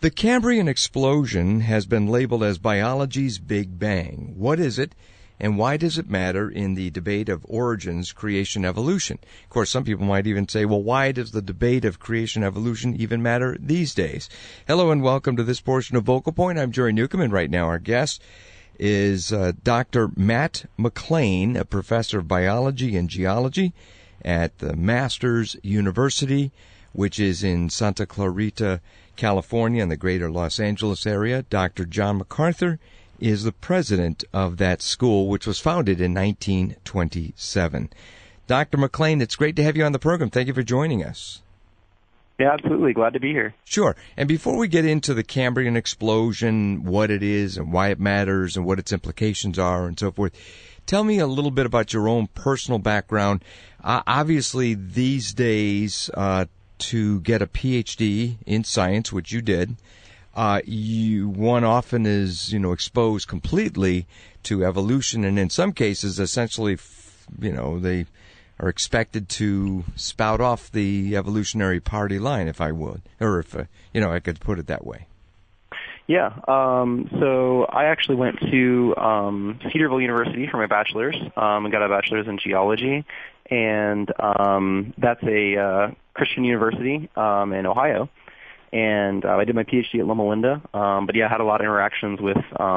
The Cambrian explosion has been labeled as biology's Big Bang. What is it, and why does it matter in the debate of origins, creation, evolution? Of course, some people might even say, well, why does the debate of creation, evolution even matter these days? Hello and welcome to this portion of Vocal Point. I'm Jerry Newcomb, and right now our guest is Dr. Matt McLean, a professor of biology and geology at the Masters University, which is in Santa Clarita, California, in the greater Los Angeles area. Dr. John MacArthur is the president of that school, which was founded in 1927. Dr. McLean, it's great to have you on the program. Thank you for joining us. Yeah, absolutely. Glad to be here. Sure. And before we get into the Cambrian explosion, what it is and why it matters and what its implications are and so forth, tell me a little bit about your own personal background. Obviously, these days, to get a PhD in science, which you did, one often is, exposed completely to evolution, and in some cases, essentially, they are expected to spout off the evolutionary party line, if I would, or if, I could put it that way. Yeah. So I actually went to Cedarville University for my bachelor's. I got a bachelor's in geology, and that's a Christian university in Ohio. And I did my PhD at Loma Linda. But yeah, I had a lot of interactions with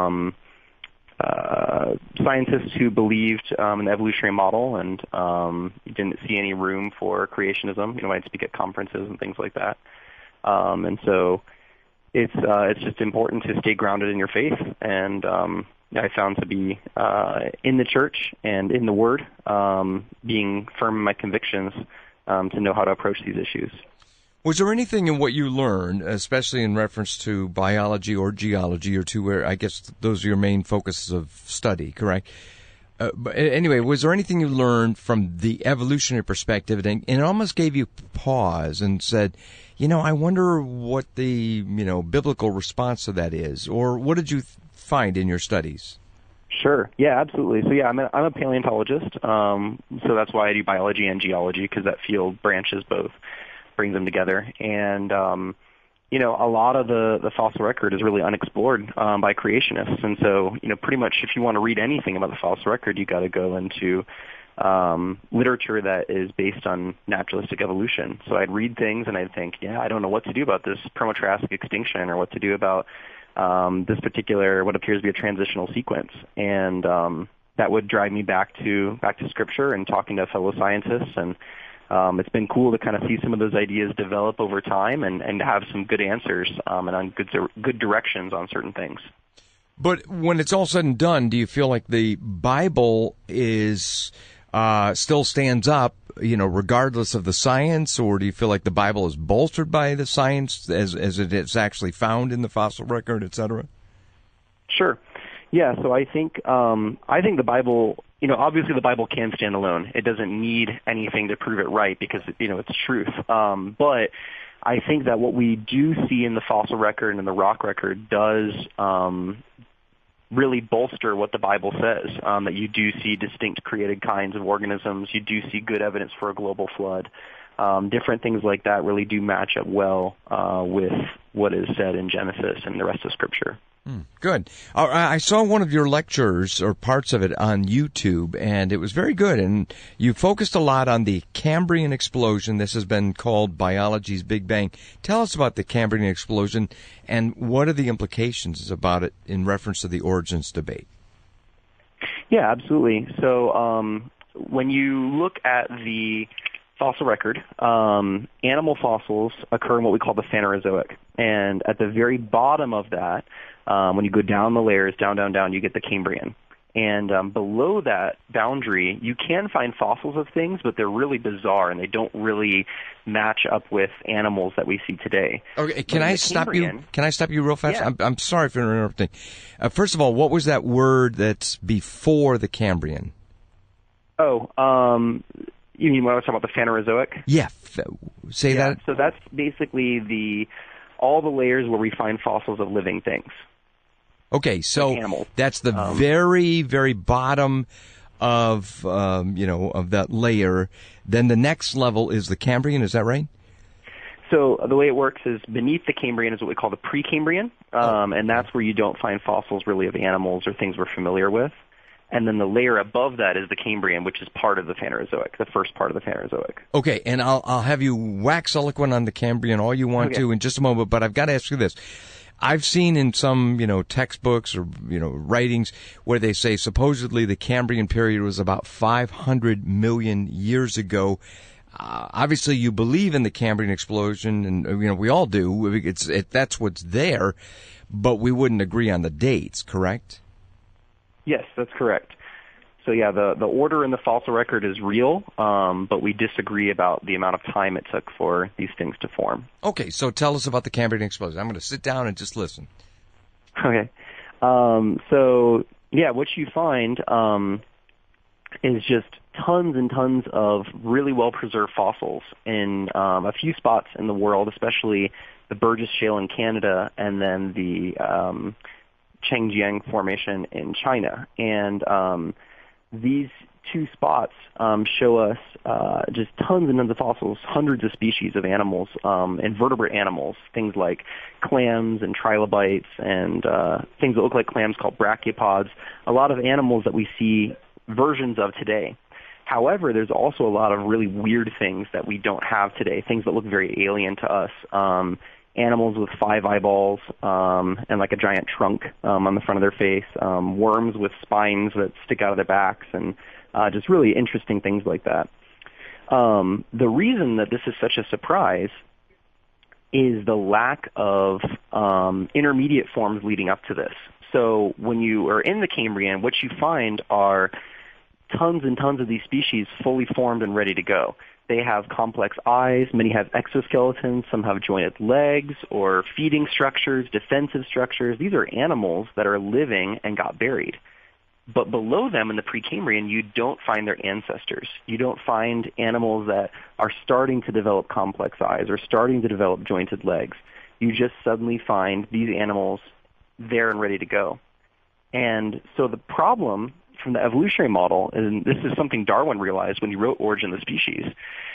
scientists who believed in the evolutionary model and didn't see any room for creationism. I'd speak at conferences and things like that. And so it's just important to stay grounded in your faith, and I found to be in the church and in the Word, being firm in my convictions, to know how to approach these issues. Was there anything in what you learned, especially in reference to biology or geology, or two where I guess those are your main focuses of study, correct? But anyway, was there anything you learned from the evolutionary perspective, and it almost gave you pause and said, I wonder what the, biblical response to that is, or what did you find in your studies? Sure. Yeah, absolutely. So yeah, I'm a paleontologist. So that's why I do biology and geology, because that field branches both, brings them together. And, a lot of the fossil record is really unexplored by creationists. And so, pretty much if you want to read anything about the fossil record, you got to go into literature that is based on naturalistic evolution. So I'd read things and I'd think, I don't know what to do about this Permo-Triassic extinction, or what to do about this particular, what appears to be a transitional sequence. And that would drive me back to Scripture and talking to fellow scientists. And it's been cool to kind of see some of those ideas develop over time and have some good answers and on good directions on certain things. But when it's all said and done, do you feel like the Bible is still stands up, regardless of the science, or do you feel like the Bible is bolstered by the science as it is actually found in the fossil record, et cetera? Sure. Yeah, so I think the Bible, obviously the Bible can stand alone. It doesn't need anything to prove it right because, it's truth. But I think that what we do see in the fossil record and in the rock record does really bolster what the Bible says, that you do see distinct created kinds of organisms. You do see good evidence for a global flood. Different things like that really do match up well with what is said in Genesis and the rest of Scripture. Good. I saw one of your lectures or parts of it on YouTube, and it was very good. And you focused a lot on the Cambrian explosion. This has been called biology's Big Bang. Tell us about the Cambrian explosion, and what are the implications about it in reference to the origins debate? Yeah, absolutely. So when you look at the fossil record, animal fossils occur in what we call the Phanerozoic. And at the very bottom of that, when you go down the layers, down, you get the Cambrian. And below that boundary, you can find fossils of things, but they're really bizarre, and they don't really match up with animals that we see today. Okay, can I stop you? Can I stop you real fast? Yeah. I'm sorry for interrupting. First of all, what was that word that's before the Cambrian? Oh, you mean when I was talking about the Phanerozoic? Yeah, say that. So that's basically all the layers where we find fossils of living things. Okay, so that's the very, very bottom of of that layer. Then the next level is the Cambrian. Is that right? So the way it works is beneath the Cambrian is what we call the Precambrian, and that's where you don't find fossils really of animals or things we're familiar with. And then the layer above that is the Cambrian, which is part of the Phanerozoic, the first part of the Phanerozoic. Okay, and I'll have you wax eloquent on the Cambrian all you want to in just a moment, but I've got to ask you this. I've seen in some, textbooks or, writings where they say supposedly the Cambrian period was about 500 million years ago. Obviously, you believe in the Cambrian explosion, and, we all do. That's what's there, but we wouldn't agree on the dates, correct? Yes, that's correct. So yeah, the order in the fossil record is real, but we disagree about the amount of time it took for these things to form. Okay, so tell us about the Cambrian explosion. I'm going to sit down and just listen. Okay. So yeah, what you find is just tons and tons of really well-preserved fossils in a few spots in the world, especially the Burgess Shale in Canada and then the Changjiang Formation in China. And these two spots show us just tons and tons of fossils, hundreds of species of animals, invertebrate animals, things like clams and trilobites and things that look like clams called brachiopods, a lot of animals that we see versions of today. However, there's also a lot of really weird things that we don't have today, things that look very alien to us. Animals with 5 eyeballs and like a giant trunk on the front of their face, worms with spines that stick out of their backs, and just really interesting things like that. The reason that this is such a surprise is the lack of intermediate forms leading up to this. So when you are in the Cambrian, what you find are tons and tons of these species fully formed and ready to go. They have complex eyes, many have exoskeletons, some have jointed legs or feeding structures, defensive structures. These are animals that are living and got buried. But below them in the Precambrian, you don't find their ancestors. You don't find animals that are starting to develop complex eyes or starting to develop jointed legs. You just suddenly find these animals there and ready to go. And so the problem from the evolutionary model, and this is something Darwin realized when he wrote Origin of the Species,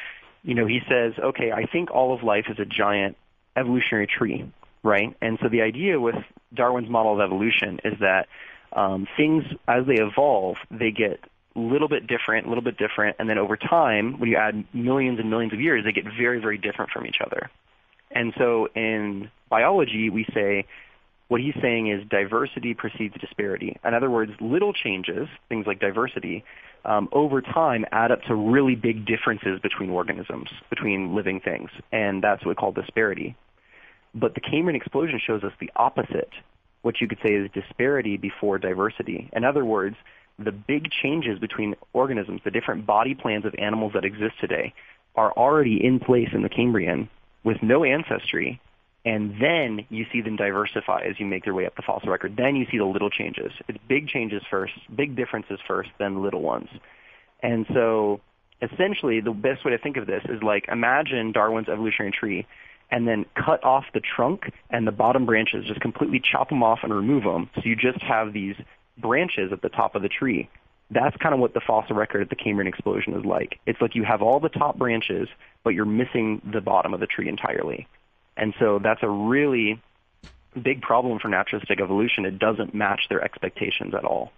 he says, okay, I think all of life is a giant evolutionary tree, right? And so the idea with Darwin's model of evolution is that things, as they evolve, they get a little bit different, and then over time, when you add millions and millions of years, they get very, very different from each other. And so in biology, we say, what he's saying is diversity precedes disparity. In other words, little changes, things like diversity, over time add up to really big differences between organisms, between living things, and that's what we call disparity. But the Cambrian explosion shows us the opposite. What you could say is disparity before diversity. In other words, the big changes between organisms, the different body plans of animals that exist today, are already in place in the Cambrian with no ancestry. And then you see them diversify as you make your way up the fossil record. Then you see the little changes. It's big changes first, big differences first, then little ones. And so essentially the best way to think of this is like imagine Darwin's evolutionary tree and then cut off the trunk and the bottom branches, just completely chop them off and remove them. So you just have these branches at the top of the tree. That's kind of what the fossil record at the Cambrian explosion is like. It's like you have all the top branches, but you're missing the bottom of the tree entirely. And so that's a really big problem for naturalistic evolution. It doesn't match their expectations at all.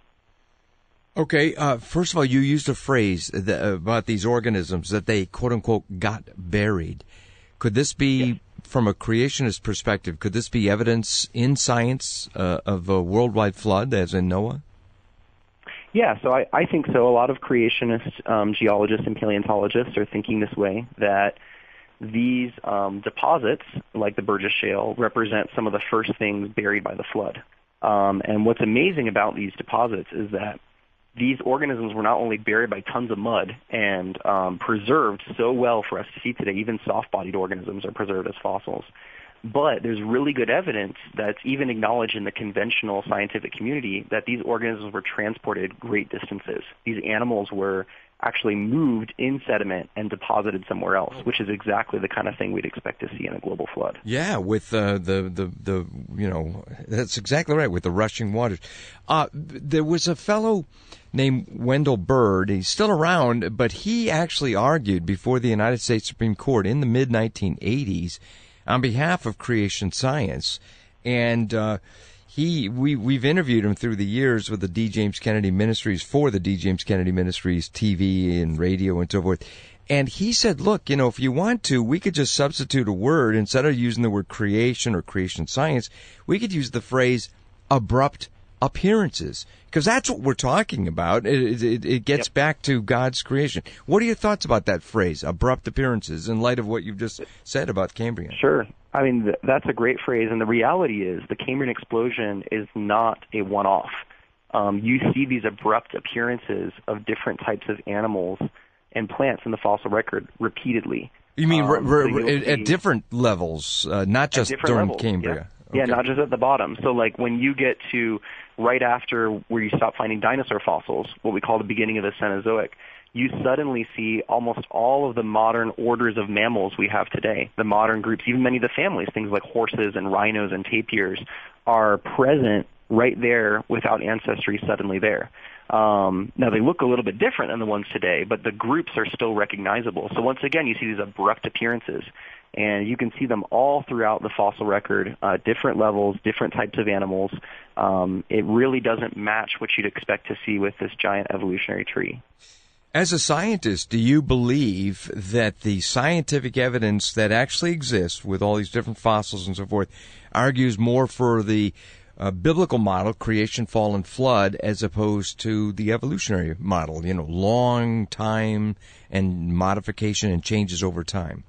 Okay, first of all, you used a phrase about these organisms that they, quote-unquote, got buried. Could this be, from a creationist perspective, could this be evidence in science of a worldwide flood, as in Noah? Yeah, so I think so. A lot of creationist geologists and paleontologists are thinking this way, that these deposits, like the Burgess Shale, represent some of the first things buried by the flood. And what's amazing about these deposits is that these organisms were not only buried by tons of mud and preserved so well for us to see today, even soft-bodied organisms are preserved as fossils, but there's really good evidence that's even acknowledged in the conventional scientific community that these organisms were transported great distances. These animals were actually moved in sediment and deposited somewhere else, which is exactly the kind of thing we'd expect to see in a global flood. Yeah, with that's exactly right, with the rushing waters. There was a fellow named Wendell Bird. He's still around, but he actually argued before the United States Supreme Court in the mid-1980s on behalf of creation science. And we've interviewed him through the years with the D. James Kennedy Ministries, for the D. James Kennedy Ministries TV and radio and so forth. And he said, look, if you want to, we could just substitute a word. Instead of using the word creation or creation science, we could use the phrase abrupt appearances, because that's what we're talking about. It gets back to God's creation. What are your thoughts about that phrase, abrupt appearances, in light of what you've just said about Cambrian? Sure. I mean, that's a great phrase, and the reality is the Cambrian explosion is not a one-off. You see these abrupt appearances of different types of animals and plants in the fossil record repeatedly. You mean at different levels, not just during levels, Cambria? Yeah. Okay. Yeah, not just at the bottom. So like when you get to right after where you stop finding dinosaur fossils, what we call the beginning of the Cenozoic, you suddenly see almost all of the modern orders of mammals we have today. The modern groups, even many of the families, things like horses and rhinos and tapirs, are present right there without ancestry suddenly there. Now, they look a little bit different than the ones today, but the groups are still recognizable. So once again, you see these abrupt appearances, and you can see them all throughout the fossil record, different levels, different types of animals. It really doesn't match what you'd expect to see with this giant evolutionary tree. As a scientist, do you believe that the scientific evidence that actually exists with all these different fossils and so forth argues more for the biblical model, creation, fall, and flood, as opposed to the evolutionary model, long time and modification and changes over time?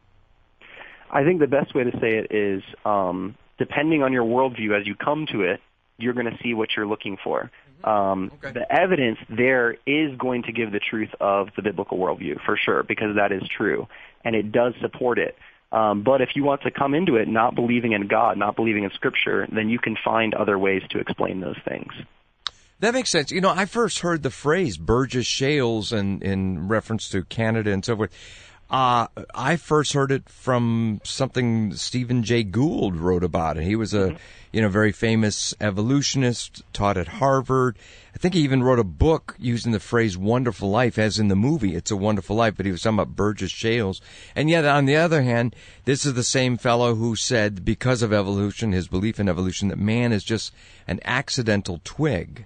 I think the best way to say it is, depending on your worldview as you come to it, you're going to see what you're looking for. The evidence there is going to give the truth of the biblical worldview, for sure, because that is true, and it does support it. But if you want to come into it not believing in God, not believing in Scripture, then you can find other ways to explain those things. That makes sense. I first heard the phrase Burgess Shales in reference to Canada and so forth. I first heard it from something Stephen Jay Gould wrote about it. He was a very famous evolutionist, taught at Harvard. I think he even wrote a book using the phrase wonderful life, as in the movie It's a Wonderful Life, but he was talking about Burgess Shales. And yet, on the other hand, this is the same fellow who said, because of evolution, his belief in evolution, that man is just an accidental twig.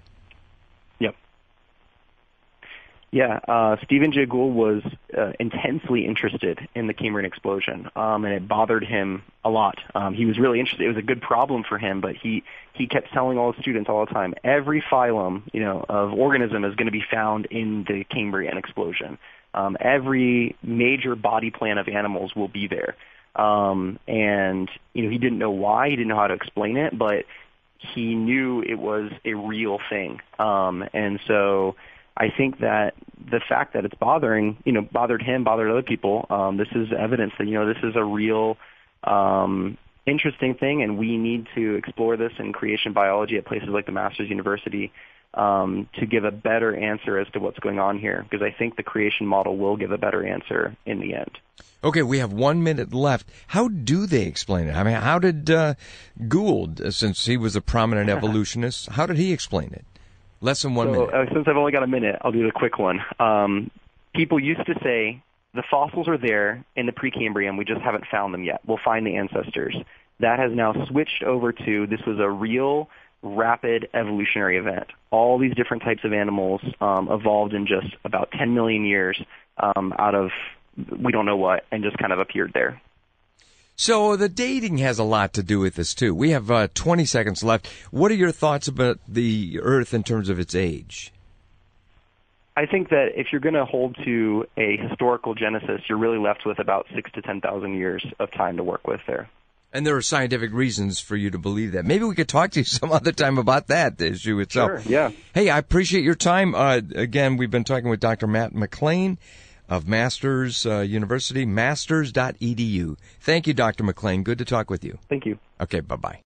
Yeah, Stephen Jay Gould was intensely interested in the Cambrian explosion, and it bothered him a lot. He was really interested. It was a good problem for him, but he kept telling all his students all the time, every phylum, of organism is going to be found in the Cambrian explosion. Every major body plan of animals will be there. And he didn't know why, he didn't know how to explain it, but he knew it was a real thing. And so I think that the fact that it's bothered him, bothered other people, this is evidence that, this is a real interesting thing, and we need to explore this in creation biology at places like the Masters University to give a better answer as to what's going on here, because I think the creation model will give a better answer in the end. Okay, we have 1 minute left. How do they explain it? I mean, how did Gould, since he was a prominent evolutionist, how did he explain it? Less than 1 minute. Since I've only got a minute, I'll do the quick one. People used to say the fossils are there in the Precambrian, we just haven't found them yet. We'll find the ancestors. That has now switched over to this was a real rapid evolutionary event. All these different types of animals evolved in just about 10 million years out of we don't know what, and just kind of appeared there. So the dating has a lot to do with this, too. We have 20 seconds left. What are your thoughts about the Earth in terms of its age? I think that if you're going to hold to a historical genesis, you're really left with about 6,000 to 10,000 years of time to work with there. And there are scientific reasons for you to believe that. Maybe we could talk to you some other time about that, the issue itself. Sure, yeah. Hey, I appreciate your time. Again, we've been talking with Dr. Matt McLean of Masters University, masters.edu. Thank you, Dr. McLean. Good to talk with you. Thank you. Okay, bye-bye.